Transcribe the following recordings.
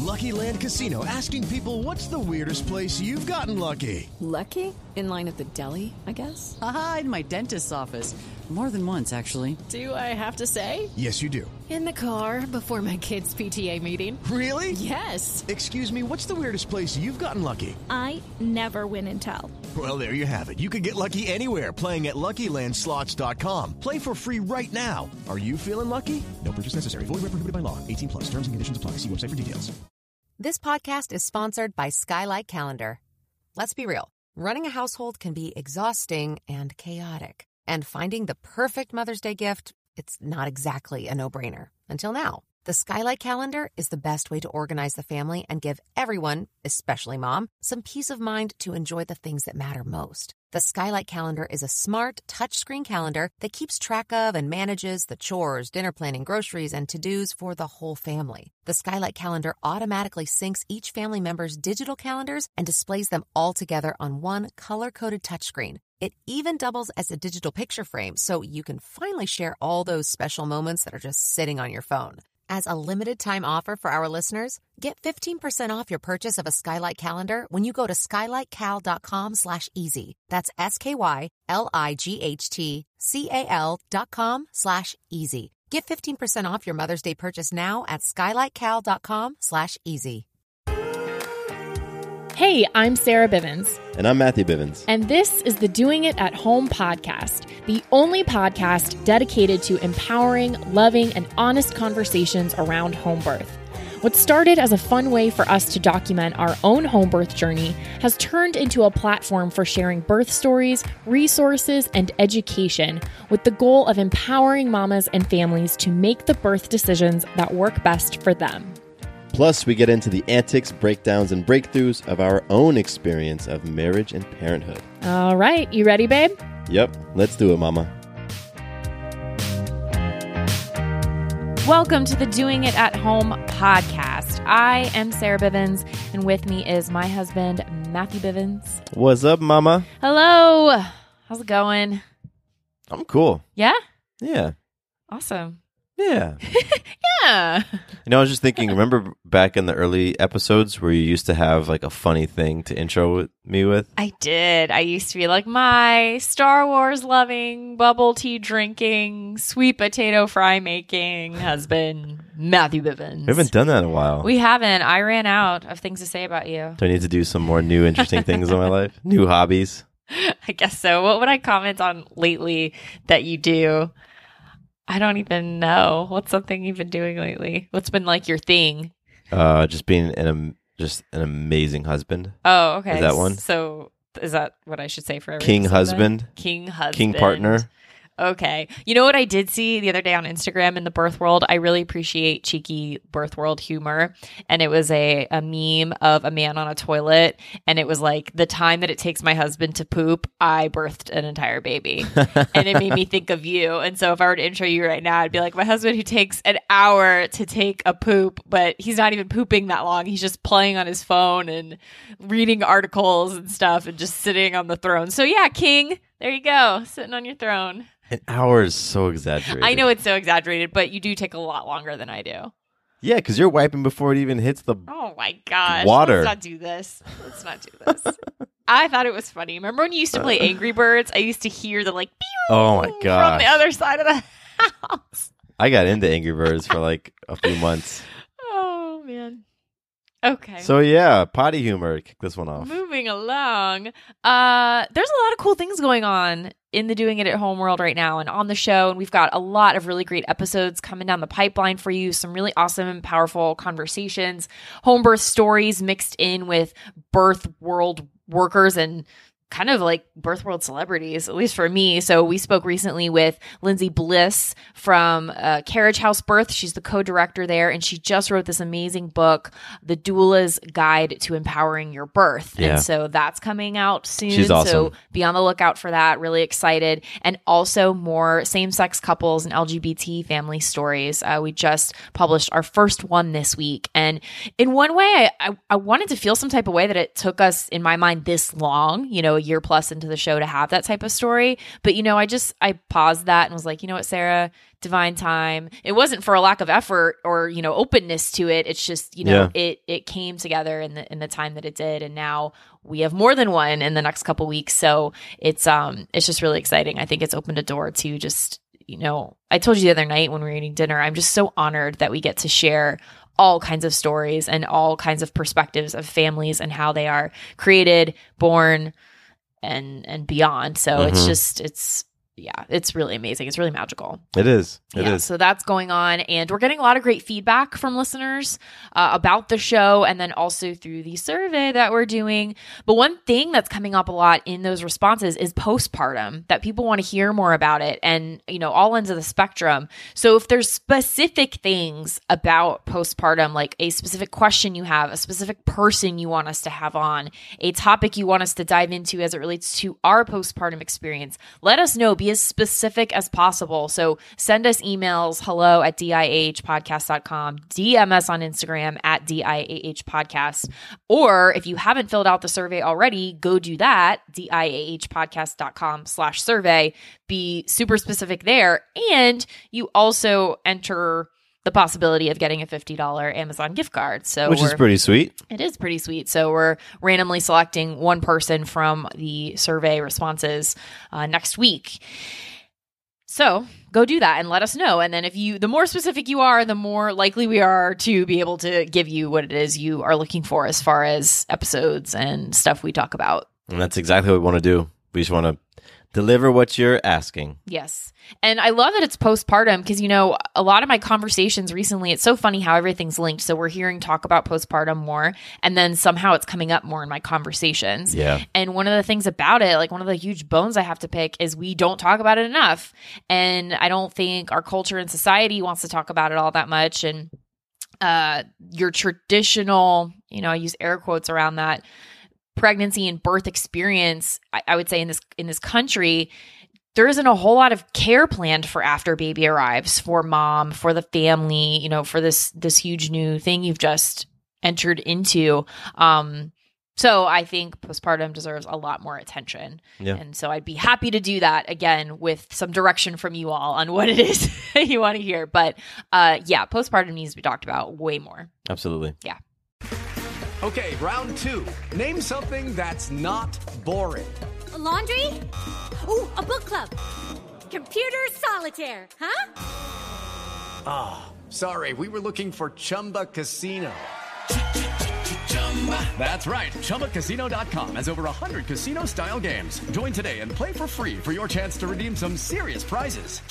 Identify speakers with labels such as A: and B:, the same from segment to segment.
A: Lucky Land Casino, asking people, what's the weirdest place you've gotten lucky?
B: Lucky? In line at the deli, I guess?
C: Aha, in my dentist's office. More than once, actually.
B: Do I have to say?
A: Yes, you do.
B: In the car before my kids' PTA meeting.
A: Really?
B: Yes.
A: Excuse me, what's the weirdest place you've gotten lucky?
D: I never win and tell.
A: Well, there you have it. You can get lucky anywhere, playing at LuckyLandSlots.com. Play for free right now. Are you feeling lucky? No purchase necessary. Void where prohibited by law. 18 plus. Terms and conditions apply. See website for details.
E: This podcast is sponsored by Skylight Calendar. Let's be real. Running a household can be exhausting and chaotic. And finding the perfect Mother's Day gift, it's not exactly a no-brainer. Until now. The Skylight Calendar is the best way to organize the family and give everyone, especially mom, some peace of mind to enjoy the things that matter most. The Skylight Calendar is a smart, touchscreen calendar that keeps track of and manages the chores, dinner planning, groceries, and to-dos for the whole family. The Skylight Calendar automatically syncs each family member's digital calendars and displays them all together on one color-coded touchscreen. It even doubles as a digital picture frame, so you can finally share all those special moments that are just sitting on your phone. As a limited-time offer for our listeners, get 15% off your purchase of a Skylight Calendar when you go to skylightcal.com/easy. That's SKYLIGHTCAL.com/easy. Get 15% off your Mother's Day purchase now at skylightcal.com/easy.
F: Hey, I'm Sarah Bivens.
G: And I'm Matthew Bivens.
F: And this is the Doing It at Home podcast, the only podcast dedicated to empowering, loving, and honest conversations around home birth. What started as a fun way for us to document our own home birth journey has turned into a platform for sharing birth stories, resources, and education with the goal of empowering mamas and families to make the birth decisions that work best for them.
G: Plus, we get into the antics, breakdowns, and breakthroughs of our own experience of marriage and parenthood.
F: All right, you ready, babe?
G: Yep, let's do it, mama.
F: Welcome to the Doing It at Home podcast. I am Sarah Bivens, and with me is my husband, Matthew Bivens.
G: What's up, mama?
F: Hello. How's it going?
G: I'm cool.
F: Yeah?
G: Yeah.
F: Awesome.
G: Yeah.
F: Yeah.
G: You know, I was just thinking, remember back in the early episodes where you used to have like a funny thing to intro me with?
F: I did. I used to be like, my Star Wars loving, bubble tea drinking, sweet potato fry making husband, Matthew Bivens.
G: We haven't done that in a while.
F: We haven't. I ran out of things to say about you.
G: Do I need to do some more new interesting things in my life? New hobbies?
F: I guess so. What would I comment on lately that you do? I don't even know. What's something you've been doing lately? What's been like your thing?
G: Just being an amazing husband.
F: Oh, okay.
G: Is that one?
F: So is that what I should say for every
G: King
F: episode
G: husband?
F: then? King husband.
G: King partner.
F: Okay. You know what I did see the other day on Instagram in the birth world? I really appreciate cheeky birth world humor. And it was a meme of a man on a toilet. And it was like, the time that it takes my husband to poop, I birthed an entire baby. And it made me think of you. And so if I were to intro you right now, I'd be like, my husband who takes an hour to take a poop, but he's not even pooping that long. He's just playing on his phone and reading articles and stuff and just sitting on the throne. So yeah, King, there you go, sitting on your throne.
G: An hour is so exaggerated.
F: I know it's so exaggerated, but you do take a lot longer than I do.
G: Yeah, because you're wiping before it even hits the
F: Oh my gosh.
G: water.
F: Let's not do this. Let's not do this. I thought it was funny. Remember when you used to play Angry Birds? I used to hear the like, pew
G: Oh my
F: from
G: gosh.
F: the other side of the house.
G: I got into Angry Birds for like a few months.
F: Oh, man. Okay.
G: So yeah, potty humor. Kick this one off.
F: Moving along. There's a lot of cool things going on in the Doing It at Home world right now and on the show. And we've got a lot of really great episodes coming down the pipeline for you. Some really awesome and powerful conversations, home birth stories mixed in with birth world workers and kind of like birth world celebrities, at least for me. So we spoke recently with Lindsay Bliss from Carriage House Birth. She's the co-director there, and she just wrote this amazing book, The Doula's Guide to Empowering Your Birth.
G: Yeah.
F: And so that's coming out soon.
G: She's awesome.
F: So be on the lookout for that. Really excited. And also more same-sex couples and LGBT family stories. We just published our first one this week. And in one way, I wanted to feel some type of way that it took us, in my mind, this long. You know, a year plus into the show to have that type of story. But, I paused that and was like, you know what, Sarah, divine time. It wasn't for a lack of effort or, openness to it. It's just, it came together in the time that it did. And now we have more than one in the next couple weeks. So it's just really exciting. I think it's opened a door to just, I told you the other night when we were eating dinner, I'm just so honored that we get to share all kinds of stories and all kinds of perspectives of families and how they are created, born, and beyond. So it's really amazing. It's really magical.
G: It is. It is.
F: So that's going on. And we're getting a lot of great feedback from listeners about the show and then also through the survey that we're doing. But one thing that's coming up a lot in those responses is postpartum, that people want to hear more about it and, all ends of the spectrum. So if there's specific things about postpartum, like a specific question you have, a specific person you want us to have on, a topic you want us to dive into as it relates to our postpartum experience, let us know. Be as specific as possible. So send us emails, hello@diahpodcast.com, DM us on Instagram @diahpodcast. Or if you haven't filled out the survey already, go do that, diahpodcast.com/survey. Be super specific there. And you also enter the possibility of getting a $50 Amazon gift card.
G: Which is pretty sweet.
F: It is pretty sweet. So we're randomly selecting one person from the survey responses next week. So go do that and let us know. And then the more specific you are, the more likely we are to be able to give you what it is you are looking for as far as episodes and stuff we talk about.
G: And that's exactly what we want to do. We just want to deliver what you're asking.
F: Yes. And I love that it's postpartum because, a lot of my conversations recently, it's so funny how everything's linked. So we're hearing talk about postpartum more, and then somehow it's coming up more in my conversations.
G: Yeah.
F: And one of the things about it, like one of the huge bones I have to pick is we don't talk about it enough. And I don't think our culture and society wants to talk about it all that much. And your traditional, I use air quotes around that, pregnancy and birth experience, I would say in this country, there isn't a whole lot of care planned for after baby arrives, for mom, for the family, for this huge new thing you've just entered into. So I think postpartum deserves a lot more attention.
G: Yeah.
F: And so I'd be happy to do that again with some direction from you all on what it is you want to hear. But postpartum needs to be talked about way more.
G: Absolutely.
F: Yeah.
H: Okay, round two. Name something that's not boring.
I: A laundry? Ooh, a book club. Computer solitaire, huh?
H: Ah, sorry, we were looking for Chumba Casino. That's right, ChumbaCasino.com has over 100 casino-style games. Join today and play for free for your chance to redeem some serious prizes.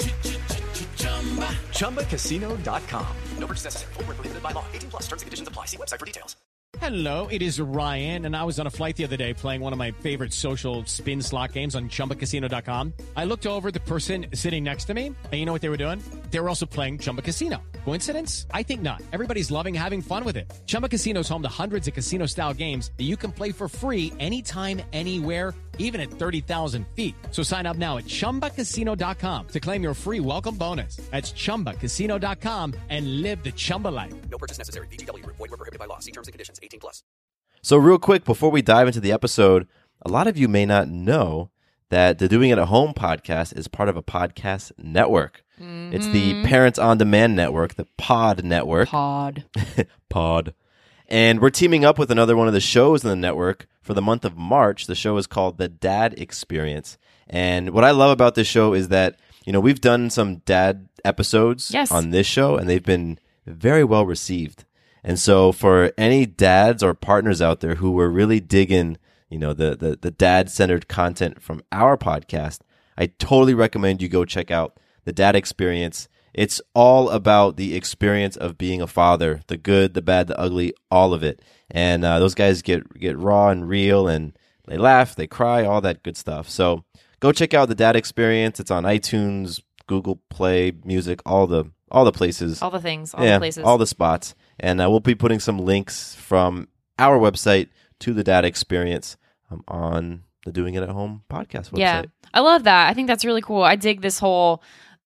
H: ChumbaCasino.com. No purchase necessary. Void where prohibited by law. 18+. Terms and conditions apply. See website for details.
J: Hello, it is Ryan, and I was on a flight the other day playing one of my favorite social spin slot games on ChumbaCasino.com. I looked over at the person sitting next to me, and you know what they were doing? They were also playing Chumba Casino. Coincidence? I think not. Everybody's loving having fun with it. Chumba Casino is home to hundreds of casino-style games that you can play for free anytime, anywhere, even at 30,000 feet. So sign up now at ChumbaCasino.com to claim your free welcome bonus. That's ChumbaCasino.com and live the Chumba life.
H: No purchase necessary. VGW. Void where prohibited by law. See terms and conditions. 18+.
G: So real quick, before we dive into the episode, a lot of you may not know that the Doing It at Home podcast is part of a podcast network. Mm-hmm. It's the Parents on Demand Network, the Pod Network.
F: Pod.
G: And we're teaming up with another one of the shows in the network for the month of March. The show is called The Dad Experience. And what I love about this show is that, we've done some dad episodes on this show, and they've been very well received. And so for any dads or partners out there who were really digging, the dad-centered content from our podcast, I totally recommend you go check out The Dad Experience. It's all about the experience of being a father, the good, the bad, the ugly, all of it. And those guys get raw and real, and they laugh, they cry, all that good stuff. So go check out The Dad Experience. It's on iTunes, Google Play, Music, all the places.
F: All the things, all the places.
G: All the spots. And we'll be putting some links from our website to The Dad Experience on the Doing It at Home podcast website.
F: Yeah, I love that. I think that's really cool. I dig this whole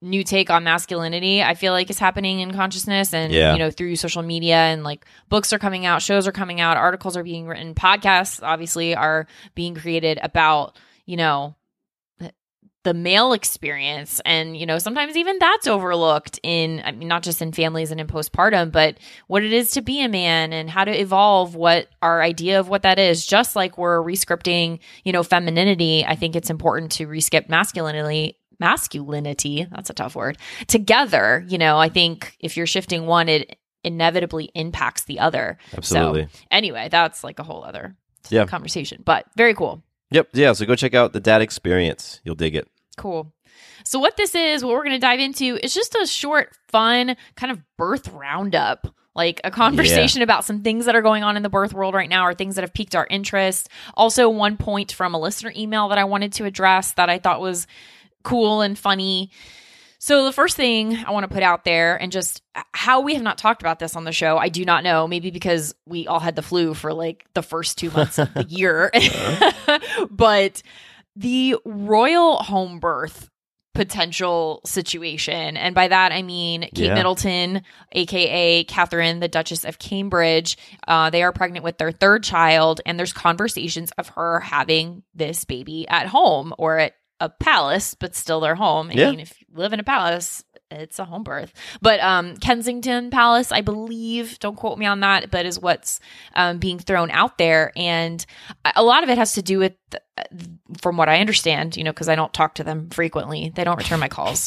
F: new take on masculinity, I feel like is happening in consciousness and,
G: Yeah.
F: you know, through social media, and like books are coming out, shows are coming out, articles are being written, podcasts obviously are being created about, you know, the male experience. And, you know, sometimes even that's overlooked in, I mean, not just in families and in postpartum, but what it is to be a man and how to evolve what our idea of what that is. Just like we're rescripting, you know, femininity, I think it's important to rescript masculinity, that's a tough word, together. You know, I think if you're shifting one, it inevitably impacts the other.
G: Absolutely.
F: So anyway, that's like a whole other
G: Yeah.
F: conversation, but very cool.
G: Yep. Yeah. So go check out the Dad Experience. You'll dig it.
F: Cool. So what this is, what we're going to dive into, is just a short, fun kind of birth roundup, like a conversation about some things that are going on in the birth world right now, or things that have piqued our interest. Also, one point from a listener email that I wanted to address that I thought was cool and funny. So the first thing I want to put out there, and just how we have not talked about this on the show, I do not know, maybe because we all had the flu for like the first 2 months of the year, but the royal home birth potential situation. And by that, I mean Kate Middleton, aka Catherine, the Duchess of Cambridge. They are pregnant with their third child, and there's conversations of her having this baby at home or at a palace, but still their home. I mean, if you live in a palace, it's a home birth. But Kensington Palace, I believe, don't quote me on that, but is what's being thrown out there. And a lot of it has to do with, from what I understand, you know, because I don't talk to them frequently. They don't return my calls.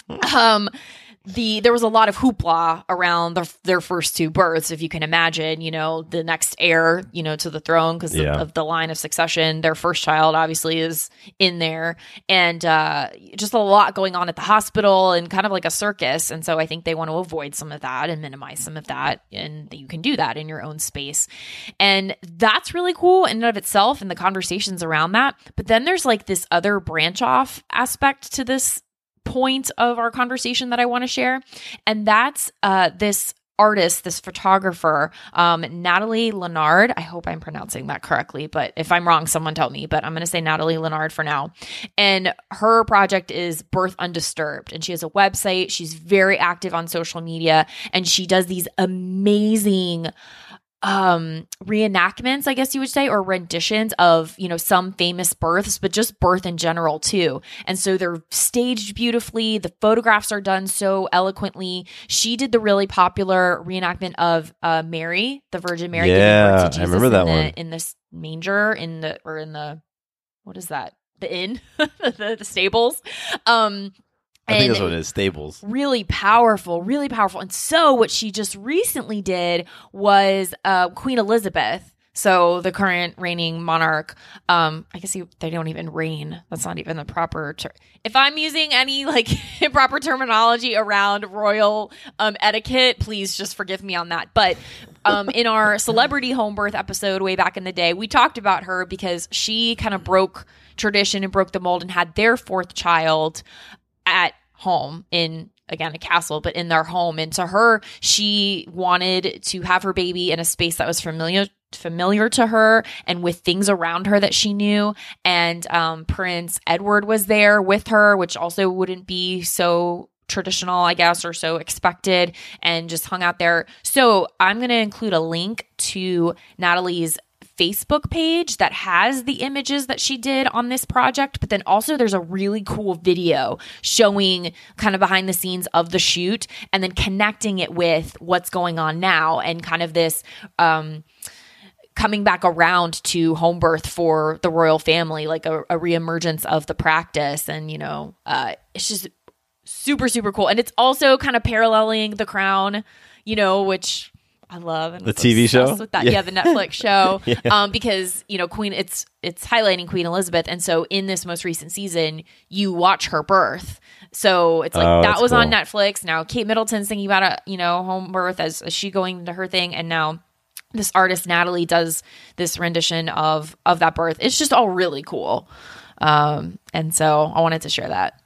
F: There was a lot of hoopla around their first two births, if you can imagine, you know, the next heir, you know, to the throne because of the line of succession. Their first child obviously is in there, and just a lot going on at the hospital and kind of like a circus. And so I think they want to avoid some of that and minimize some of that. And you can do that in your own space. And that's really cool in and of itself, and the conversations around that. But then there's like this other branch off aspect to this point of our conversation that I want to share. And that's this artist, this photographer, Natalie Lennard. I hope I'm pronouncing that correctly, but if I'm wrong, someone tell me, but I'm going to say Natalie Lennard for now. And her project is Birth Undisturbed, and she has a website. She's very active on social media, and she does these amazing reenactments, I guess you would say, or renditions of, you know, some famous births, but just birth in general too. And so they're staged beautifully. The photographs are done so eloquently. She did the really popular reenactment of Mary, the Virgin Mary, giving birth to Jesus,
G: I remember that one.
F: In this manger, in the what is that? The inn, the stables.
G: I think that's what it is, stables.
F: Really powerful, really powerful. And so what she just recently did was Queen Elizabeth, so the current reigning monarch. I guess they don't even reign. That's not even the proper term. If I'm using any like improper terminology around royal etiquette, please just forgive me on that. But in our celebrity home birth episode way back in the day, we talked about her because she kind of broke tradition and broke the mold and had their fourth child at home in, again, a castle, but in their home. And to her, she wanted to have her baby in a space that was familiar to her and with things around her that she knew. And Prince Edward was there with her, which also wouldn't be so traditional, I guess, or so expected, and just hung out there. So I'm going to include a link to Natalie's Facebook page that has the images that she did on this project, but then also there's a really cool video showing kind of behind the scenes of the shoot and then connecting it with what's going on now and kind of this coming back around to home birth for the royal family, like a reemergence of the practice. And, you know, it's just super, super cool. And it's also kind of paralleling The Crown, you know, which I love. And
G: the TV show
F: with that. Yeah, the Netflix show. Because, you know, it's highlighting Queen Elizabeth. And so in this most recent season, you watch her birth. So it's like that was cool. On Netflix. Now Kate Middleton's thinking about a, you know, home birth as she going into her thing. And now this artist, Natalie, does this rendition of that birth. It's just all really cool. And so I wanted to share that.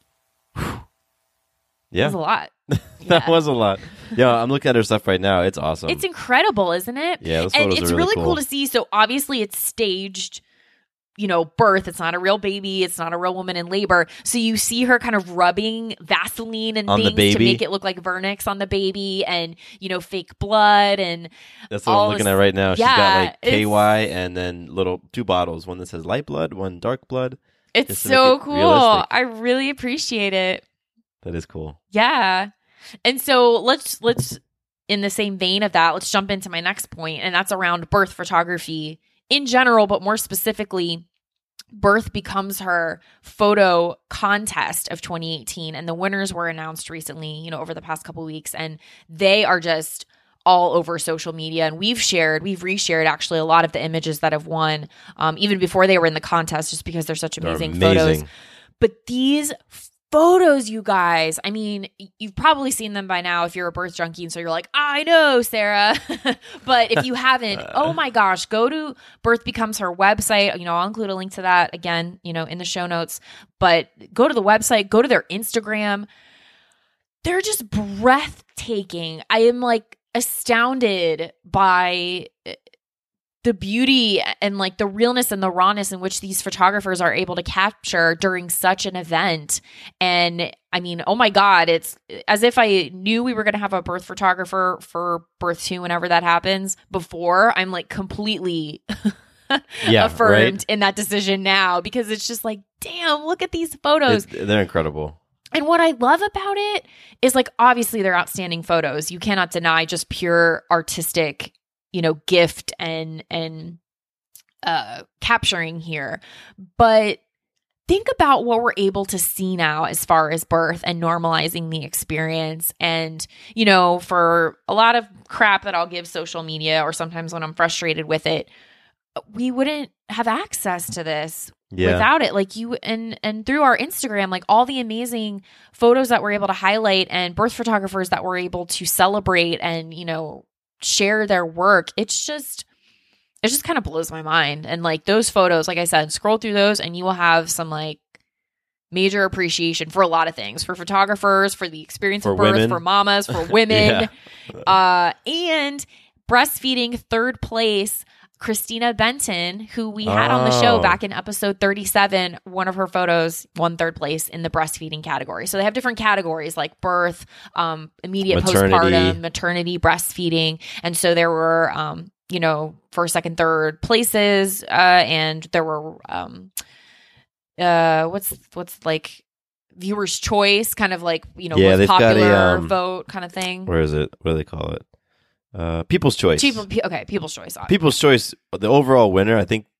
G: Yeah.
F: That was a lot.
G: That was a lot. Yeah, I'm looking at her stuff right now. It's awesome.
F: It's incredible, isn't it?
G: Yeah, those
F: and
G: photos
F: it's
G: are
F: really
G: cool
F: cool to see. So obviously it's staged birth. It's not a real baby. It's not a real woman in labor. So you see her kind of rubbing Vaseline and
G: on
F: things to make it look like vernix on the baby, and fake blood, and
G: that's what I'm looking at right now. She's got like KY and then little 2 bottles, one that says light blood, one dark blood.
F: It's so cool. Realistic. I really appreciate it.
G: That is cool.
F: Yeah. And so let's in the same vein of that, let's jump into my next point, and that's around birth photography in general, but more specifically, Birth Becomes Her photo contest of 2018. And the winners were announced recently, over the past couple of weeks, and they are just all over social media. And we've reshared actually a lot of the images that have won, even before they were in the contest, just because they're such amazing photos. But these photos, you guys, I mean, you've probably seen them by now if you're a birth junkie, and so you're like, I know, Sarah. But if you haven't, oh my gosh, go to Birth Becomes Her website. I'll include a link to that again, in the show notes. But go to the website, go to their Instagram. They're just breathtaking. I am like astounded by the beauty and like the realness and the rawness in which these photographers are able to capture during such an event. And I mean, oh my God, it's as if I knew we were going to have a birth photographer for Birth 2 whenever that happens before. I'm like completely affirmed in that decision now, because it's just like, damn, look at these photos.
G: They're incredible.
F: And what I love about it is, like, obviously they're outstanding photos. You cannot deny just pure artistic gift and capturing here. But think about what we're able to see now as far as birth and normalizing the experience. And, for a lot of crap that I'll give social media, or sometimes when I'm frustrated with it, we wouldn't have access to this without it. Like and through our Instagram, like all the amazing photos that we're able to highlight and birth photographers that we're able to celebrate and, share their work. It just kind of blows my mind. And like those photos, like I said, scroll through those and you will have some like major appreciation for a lot of things, for photographers, for the experience of birth, women. For mamas, for women, and breastfeeding. Third place, Christina Benton, who we had on the show back in episode 37, one of her photos won third place in the breastfeeding category. So they have different categories like birth, immediate postpartum, maternity, breastfeeding. And so there were, first, second, third places. And there were, what's like viewers' choice, kind of like, most popular vote kind of thing.
G: Where is it? What do they call it? People's Choice.
F: People's Choice. Obviously.
G: People's Choice. The overall winner, I think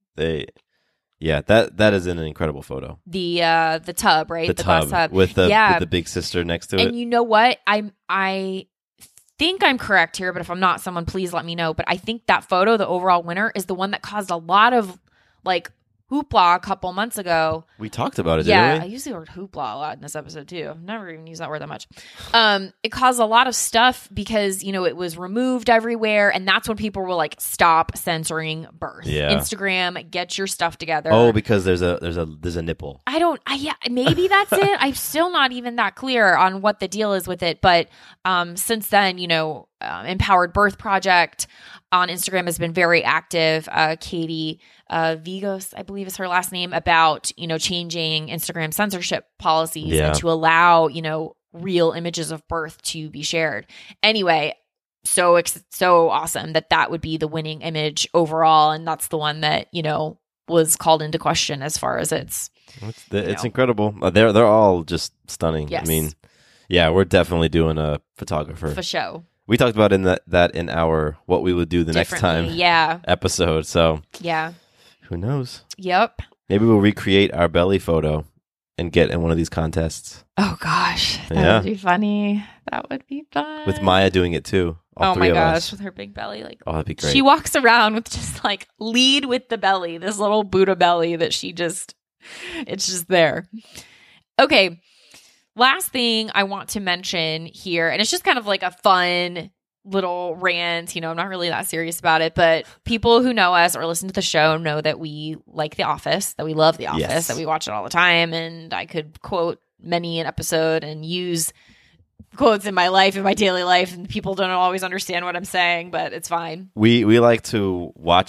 G: that is an incredible photo.
F: The tub, right?
G: The tub,
F: tub
G: with the big sister next to it.
F: And you know what? I think I'm correct here, but if I'm not, someone please let me know. But I think that photo, the overall winner, is the one that caused a lot of like hoopla a couple months ago.
G: We talked about it, didn't we?
F: I use the word hoopla a lot in this episode too. I've never even used that word that much. It caused a lot of stuff because, it was removed everywhere. And that's when people were like, stop censoring birth.
G: Yeah.
F: Instagram, get your stuff together.
G: Oh, because there's a nipple.
F: Maybe that's it. I'm still not even that clear on what the deal is with it. But since then, Empowered Birth Project on Instagram has been very active. Katie Vigos, I believe is her last name, about, changing Instagram censorship policies and to allow, real images of birth to be shared. Anyway, so awesome that would be the winning image overall. And that's the one that, was called into question as far as it's
G: incredible. They're all just stunning.
F: Yes.
G: I mean, we're definitely doing a photographer
F: for show.
G: We talked about that in our what we would do the next time episode. So who knows?
F: Yep.
G: Maybe we'll recreate our belly photo and get in one of these contests.
F: Oh gosh, that would be funny. That would be fun.
G: With Maya doing it too. All
F: my gosh, with her big belly, like
G: that'd be great.
F: She walks around with just like lead with the belly, this little Buddha belly that it's just there. Okay. Last thing I want to mention here, and it's just kind of like a fun little rant, I'm not really that serious about it, but people who know us or listen to the show know that we like The Office, that we love The Office, that we watch it all the time, and I could quote many an episode and use quotes in my life, in my daily life, and people don't always understand what I'm saying, but it's fine.
G: We like to watch it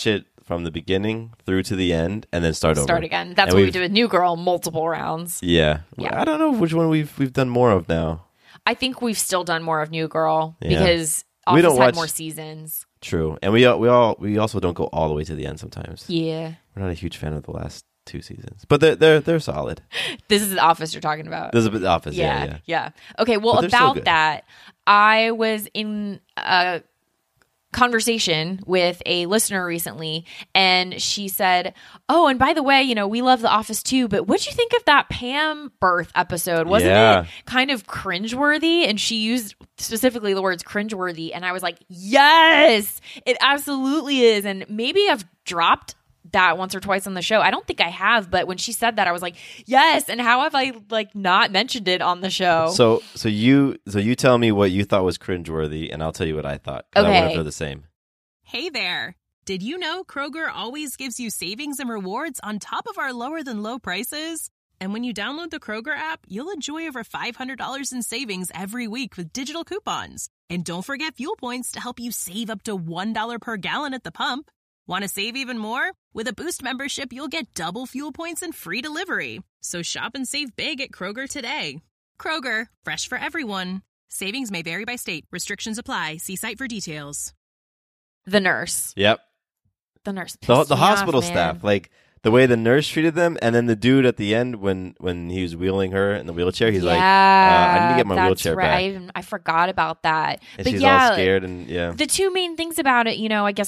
G: from the beginning through to the end, and then start over.
F: Start again. That's
G: And
F: what we
G: we've-
F: do with New Girl, multiple rounds.
G: Yeah.
F: Yeah.
G: I don't know which one we've done more of now.
F: I think we've still done more of New Girl
G: Yeah.
F: because
G: We
F: Office
G: don't
F: had
G: watch-
F: more seasons.
G: True, and we also don't go all the way to the end sometimes.
F: Yeah.
G: We're not a huge fan of the last 2 seasons, but they're solid.
F: This is The Office you're talking about.
G: There's a bit Office, yeah.
F: Okay, well,
G: But they're still
F: about
G: good.
F: that, I was in a conversation with a listener recently, and she said, "Oh, and by the way, we love The Office too, but what'd you think of that Pam birth episode? Wasn't
G: Yeah.
F: it kind of cringeworthy?" And she used specifically the words cringeworthy, and I was like, yes, it absolutely is. And maybe I've dropped that once or twice on the show. I don't think I have, but when she said that, I was like, yes. And how have I not mentioned it on the show?
G: So you tell me what you thought was cringeworthy, and I'll tell you what I thought. 'Cause I
F: Okay.
G: want to feel the same.
K: Hey there! Did you know Kroger always gives you savings and rewards on top of our lower-than-low prices? And when you download the Kroger app, you'll enjoy over $500 in savings every week with digital coupons. And don't forget fuel points to help you save up to $1 per gallon at the pump. Want to save even more? With a Boost membership, you'll get double fuel points and free delivery. So shop and save big at Kroger today. Kroger, fresh for everyone. Savings may vary by state. Restrictions apply. See site for details.
F: The nurse.
G: Yep.
F: The nurse.
G: The
F: pissed me
G: hospital
F: off, man.
G: staff, like the way the nurse treated them, and then the dude at the end when he was wheeling her in the wheelchair, he's like, "I need to get my
F: that's
G: wheelchair
F: right.
G: back."
F: I forgot about that.
G: And
F: but
G: she's
F: yeah,
G: all scared, and yeah.
F: the two main things about it,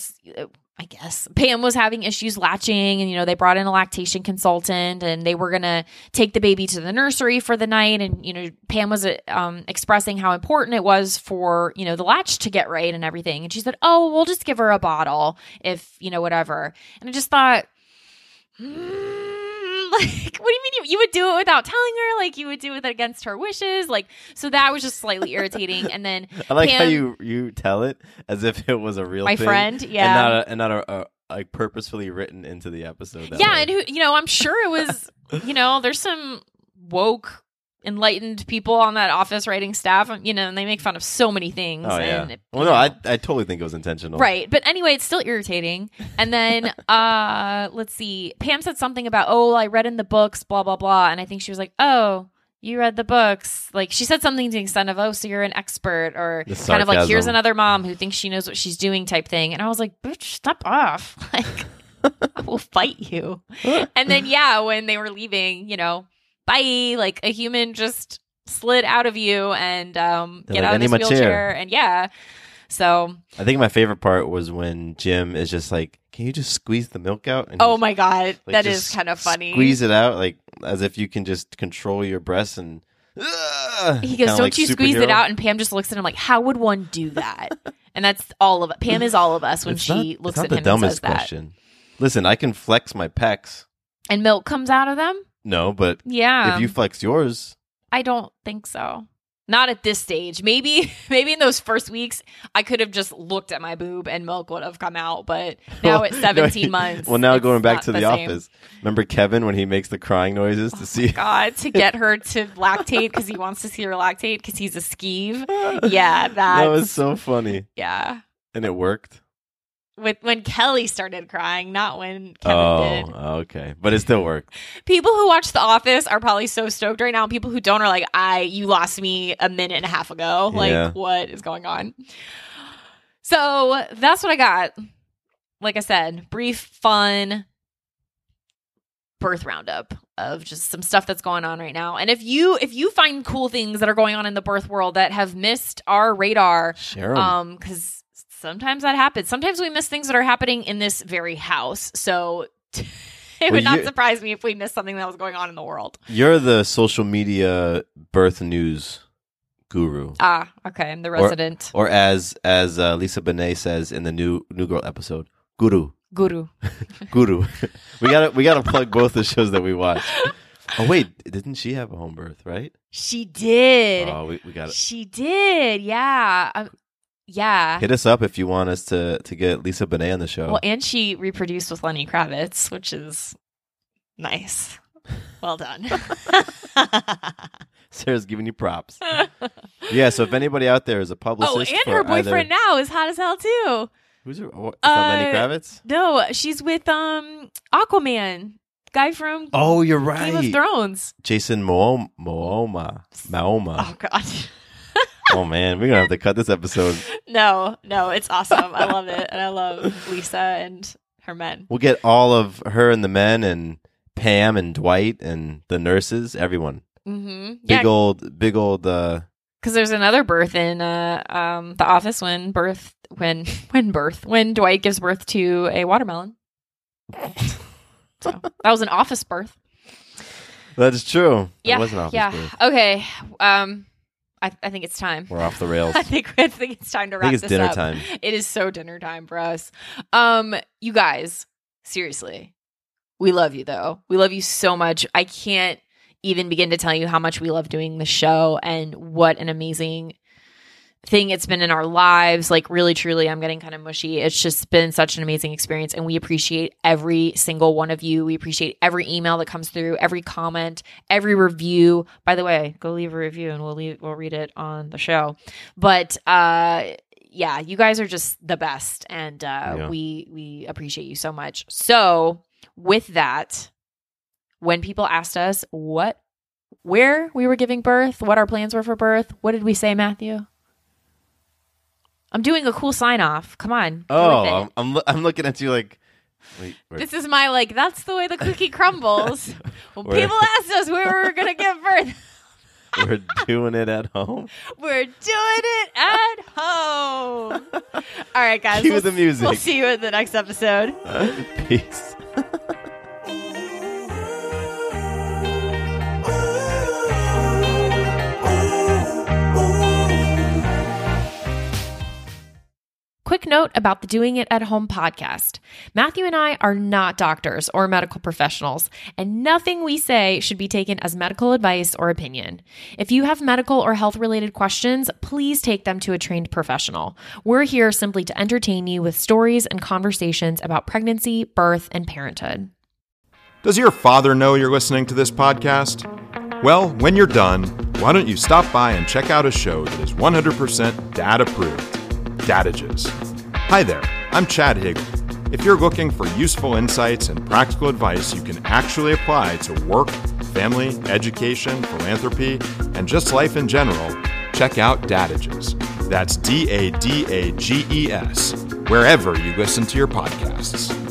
F: I guess Pam was having issues latching, and they brought in a lactation consultant, and they were gonna take the baby to the nursery for the night, and Pam was expressing how important it was for the latch to get right and everything, and she said, "Oh, we'll just give her a bottle if whatever," and I just thought. What do you mean you would do it without telling her? Like you would do it against her wishes? So that was just slightly irritating. And then
G: I like how
F: Pam,
G: you tell it as if it was a real
F: My
G: thing,
F: friend, yeah.
G: and not a like purposefully written into the episode. That
F: yeah,
G: way.
F: and who I'm sure it was. There's some woke, enlightened people on that Office writing staff. And they make fun of so many things.
G: Oh yeah.
F: And
G: I totally think it was intentional.
F: Right. But anyway, it's still irritating. And then let's see. Pam said something about, "Oh, I read in the books, blah, blah, blah." And I think she was like, "Oh, you read the books." Like she said something to the extent of, "Oh, so you're an expert," or
G: The
F: kind of like, "Here's
G: sarcasm.
F: another mom who thinks she knows what she's doing" type thing. And I was like, "Bitch, step off." Like I will fight you. And then when they were leaving, bye, like a human just slid out of you and get
G: like,
F: out
G: "I
F: of
G: need
F: this
G: my
F: wheelchair.
G: chair."
F: And so
G: I think my favorite part was when Jim is just like, "Can you just squeeze the milk out?" And
F: oh
G: he's,
F: my god,
G: like,
F: that
G: just
F: is kind of funny.
G: Squeeze it out, like as if you can just control your breasts and.
F: He goes,
G: Kinda
F: "Don't
G: like
F: you squeeze it
G: superhero.
F: out?" And Pam just looks at him like, "How would one do that?" And that's all of it. Pam is all of us when
G: It's
F: she
G: not,
F: looks
G: it's
F: at
G: not
F: him
G: the
F: and
G: dumbest
F: says that.
G: question. Listen, I can flex my pecs.
F: And milk comes out of them?
G: No, but
F: Yeah.
G: if you flex yours,
F: I don't think so. Not at this stage. Maybe in those first weeks, I could have just looked at my boob and milk would have come out. But now at 17 months.
G: Well, now
F: it's
G: going back
F: not
G: to the
F: same.
G: office. Remember Kevin when he makes the crying noises to see?
F: God, to get her to lactate because he wants to see her lactate because he's a skeeve. Yeah,
G: That was so funny,
F: yeah.
G: and it worked.
F: When Kelly started crying, not when Kevin did.
G: Oh, okay, but it still worked.
F: People who watch The Office are probably so stoked right now. People who don't are like, you lost me a minute and a half ago. Like,
G: Yeah.
F: what is going on? So that's what I got. Like I said, brief, fun birth roundup of just some stuff that's going on right now. And if you find cool things that are going on in the birth world that have missed our radar,
G: Share 'em.
F: because sometimes that happens. Sometimes we miss things that are happening in this very house. So it would not surprise me if we missed something that was going on in the world.
G: You're the social media birth news guru.
F: Okay. I'm the resident
G: Or as Lisa Bonet says in the New Girl episode, guru.
F: guru.
G: Guru. we gotta plug both the shows that we watch. Oh wait, didn't she have a home birth, right?
F: She did.
G: Oh, we got it.
F: She did. Yeah. Yeah.
G: Hit us up if you want us to get Lisa Bonet on the show.
F: Well, and she reproduced with Lenny Kravitz, which is nice. Well done.
G: Sarah's giving you props. Yeah, so if anybody out there is a publicist,
F: Oh, and
G: for
F: her boyfriend
G: either,
F: now is hot as hell too.
G: Who's her? It's not Lenny Kravitz?
F: No, she's with Aquaman, guy from
G: you're right.
F: Game of Thrones.
G: Jason Momoa.
F: Oh God.
G: Oh man, we're gonna have to cut this episode.
F: No, it's awesome. I love it, and I love Lisa and her men.
G: We'll get all of her and the men, and Pam and Dwight and the nurses, everyone.
F: Mm-hmm.
G: Big old.
F: Because there's another birth in The Office when Dwight gives birth to a watermelon. So that was an office birth.
G: That's true.
F: Yeah,
G: it was an office birth.
F: Okay. I think it's time.
G: We're off the rails.
F: I think it's time to wrap this up.
G: I think it's dinner time.
F: It is so dinner time for us. You guys, seriously, we love you though. We love you so much. I can't even begin to tell you how much we love doing the show and what an amazing thing it's been in our lives. Like really, truly, I'm getting kind of mushy. It's just been such an amazing experience, and we appreciate every single one of you. We appreciate every email that comes through, every comment, every review. By the way, go leave a review and we'll read it on the show. But yeah, you guys are just the best, and we appreciate you so much. So with that, when people asked us where we were giving birth, what our plans were for birth, what did we say, Matthew? I'm doing a cool sign off. Come on.
G: Oh, I'm looking at you like. Wait.
F: This is my that's the way the cookie crumbles. When people asked us where we were going to give birth.
G: We're doing it at home.
F: We're doing it at home. All right, guys.
G: Cue the music.
F: We'll see you in the next episode.
G: Peace.
F: Quick note about the Doing It at Home podcast. Matthew and I are not doctors or medical professionals, and nothing we say should be taken as medical advice or opinion. If you have medical or health-related questions, please take them to a trained professional. We're here simply to entertain you with stories and conversations about pregnancy, birth, and parenthood.
L: Does your father know you're listening to this podcast? Well, when you're done, why don't you stop by and check out a show that is 100% dad-approved. Dadages. Hi there, I'm Chad Hagel. If you're looking for useful insights and practical advice you can actually apply to work, family, education, philanthropy, and just life in general, check out Dadages. That's DADAGES, wherever you listen to your podcasts.